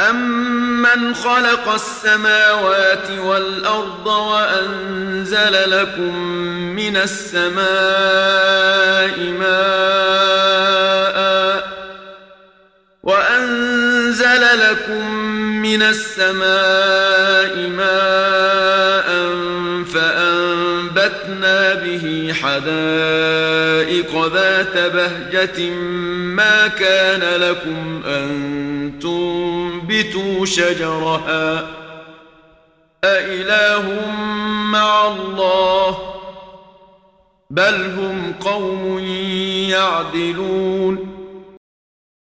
أَمَّنْ خَلَقَ السَّمَاوَاتِ وَالْأَرْضَ وَأَنزَلَ لَكُم مِّنَ السَّمَاءِ مَاءً فَأَنبَتْنَا بِهِ حَدَائِقَ ذَاتَ بَهْجَةٍ مَّا كَانَ لَكُمْ أَن تُنبِتُوا شَجَرَهَا أَإِلَٰهٌ مَّعَ اللَّهِ ۚ بَلْ هُمْ قَوْمٌ يَعْدِلُونَ